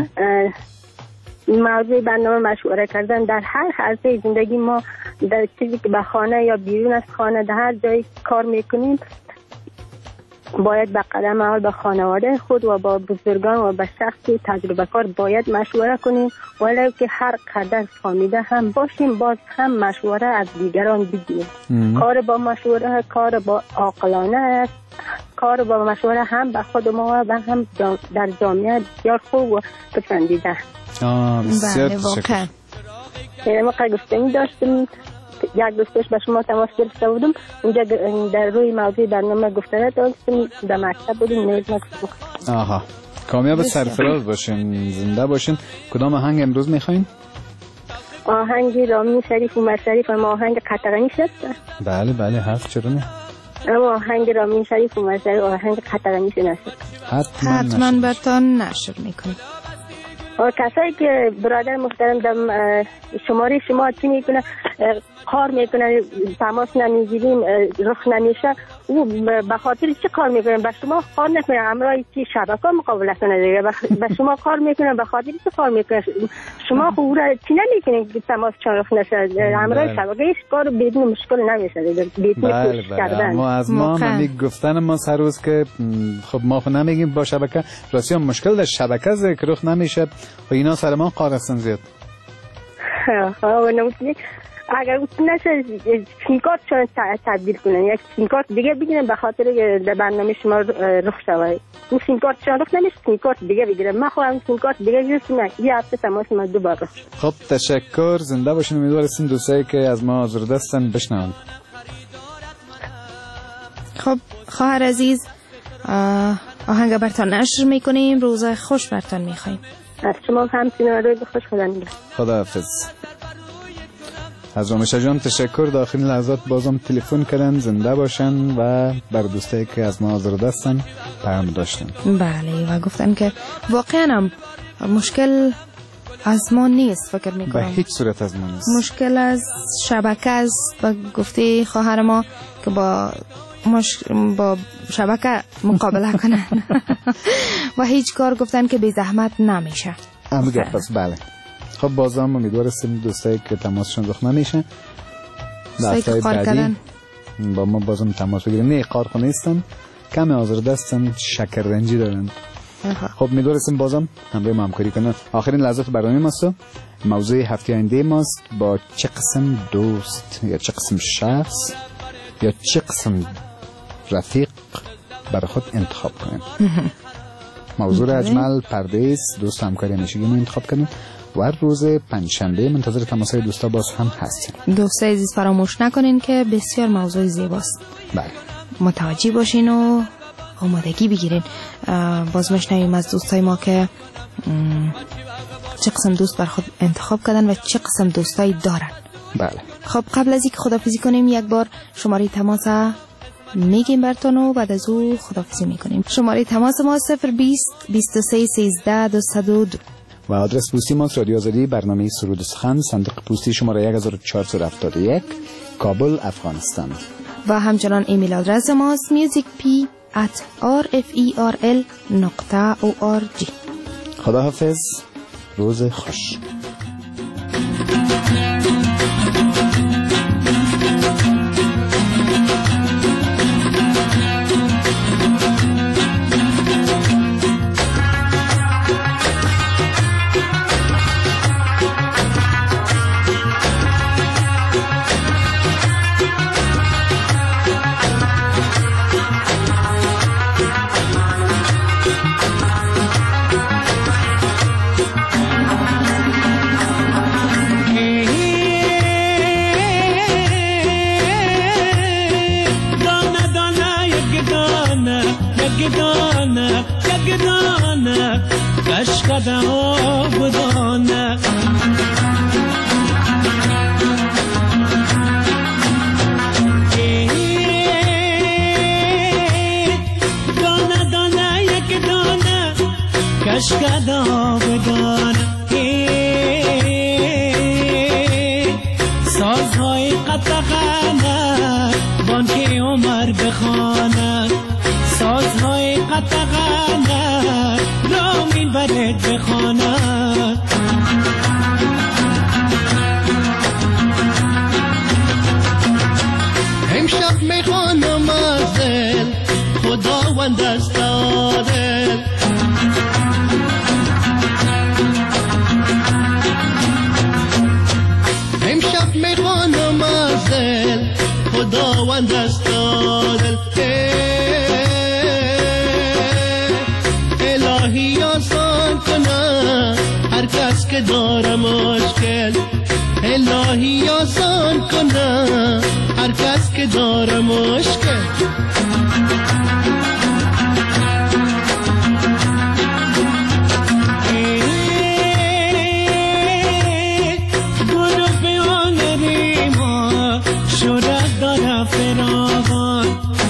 موضوع برنامه مشوره کردن در هر حرفه زندگی ما، در چیزی که به خانه یا بیرون از خانه در هر جایی کار میکنیم باید به قدم اول با خانواده خود و با بزرگان و با شخصی تجربه کار باید مشوره کنیم. ولو که هر قدر فهمیده هم باشیم باز هم مشوره از دیگران بگیریم. کار با مشوره کار با عاقلانه است. کار با مشوره هم به خود ما و هم در جامعه بسیار خوب و پسندیده. بسیار واقعا موقع گفتنی داشتم یک دوستش به شما تماس گرفته بودم اونجا در روی موضوع برنامه گفتنه داشتم در مکتب بودیم نیز مکتب. آها کامیاب سرفراز باشین زنده باشین. کدام آهنگ امروز میخواین؟ آهنگ رامین شریف و عمر شریف و آهنگ قطغنی شد. بله بله هست چرا نه. اما آهنگ رامین شریف و عمر شریف آهنگ قطغنی شد نشد. حتما برتان نشر میکنیم. کسایی که برادر محترم دم شماره شما چی میکنه کار میکنه تماس نمیگیریم رخ نمیشه او به خاطر چه کار میکنه؟ به شما کار نکنه همراه چی شبکه مقابله کنه دیگه. به شما کار میکنه به خاطر چه کار میکنه؟ شما خو را چی نمیکنه که تماس چون رخ نشه همراه شبکه هیچ کار بدون مشکل نمیشه دیگه. بله اما از ما همین گفتن ما هر روز که خب ما خو نمیگیم با شبکه راستی هم مشکل در شبکه ذکر رخ نمیشه و اینا سر ما کار هستن زیاد. اگر نشه سیم کارت چون تبدیل کنن یک سیم کارت دیگه بگیرن به خاطر در برنامه شما رخ شوید. اون سیم کارت چون رخ نمیشه سیم کارت دیگه بگیرم. من خودم سیم کارت دیگه گرفتم یه هفته تماس ما دوباره. خب تشکر زنده باشین. امیدوارم دوستایی که از ما آزرده هستن بشنون. خب خواهر عزیز آهنگ برتان نشر میکنیم. روز خوش برتان میخوایم. از شما هم روز خوش خداحافظ. از رامشا جان تشکر. داخل لحظات بازم تلفن کردن زنده باشن و بر دوستایی که از ما آزرده هستن پیام داشتن. بله و گفتن که واقعا هم مشکل از ما نیست. فکر میکنم به هیچ صورت از ما نیست. مشکل از شبکه است و گفته خواهر ما که با شبکه مقابله کنن و هیچ کار گفتن که بی زحمت نمیشه. همه پس بله. خب بازم امیدوارم دوستایی که تماسشون رخ نمیشه دفعه بعدی با ما بازم تماس بگیرن. نه کارخونه هستن کم آزرده هستن شکر رنجی دارن. خب امیدوارم بازم همراه ما همکاری کنن. آخرین لحظات برنامه ماست. موضوع هفته آینده ماست با چه قسم دوست یا چه قسم شخص یا چه قسم رفیق برای خود انتخاب کنیم. موضوع اجمل پرده است. دوست همکاری همیشگی ما انتخاب کنیم و روز پنجشنبه منتظر تماس‌های دوستا باز هم هستیم. دوستای عزیز فراموش نکنین که بسیار موضوع زیباست. بله. متوجه باشین و آمادگی بگیرین. باز میشنویم از دوستای ما که چه قسم دوست بر خود انتخاب کردن و چه قسم دوستایی دارن. بله. خب قبل از اینکه خدافظی کنیم یک بار شماره تماس میگیم براتون و بعد از او خدافظی میکنیم. شماره تماس ما 020 23 13 202 و آدرس پستی ما رادیو آزادی برنامه سرود سخن صندوق پستی شماره 1471 کابل افغانستان و همچنان ایمیل آدرس ماست musicp@rferl.org. خداحافظ. روز خوش. اشکدا بدانم سازهای قطقانه بانک عمر بخوانم سازهای قطقانه رامین برد بخوانم امشب میخوانم از دل خداوند است عادل امشب میخوانم از دل خداوند است عادل الهی آسان کنه هر کس که داره مشکل الهی آسان کنه هر کس که داره مشکل گروه به آنگری ما شورت داره فراوان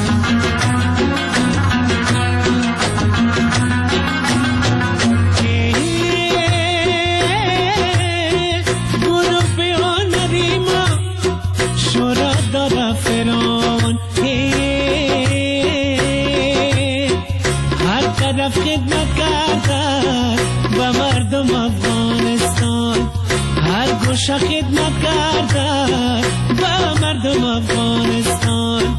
هر طرف خدمت کردن و مردم افغانستان هر گوشه خدمت کردن و مردم افغانستان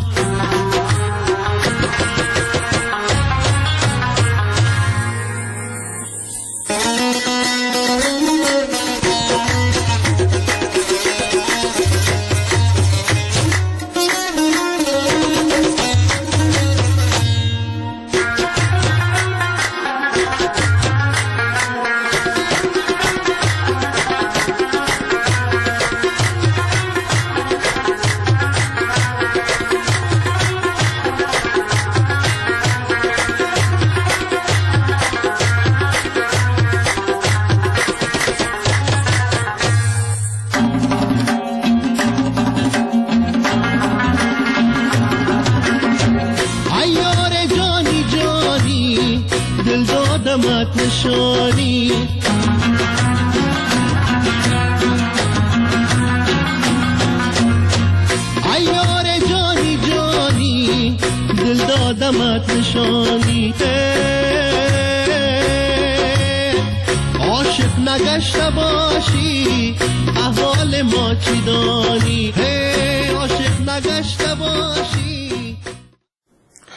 نشانی عیار جانی جانی دل دادمت نشانی عاشق نگشته باشی احوال ما چی دانی عاشق نگشته باشی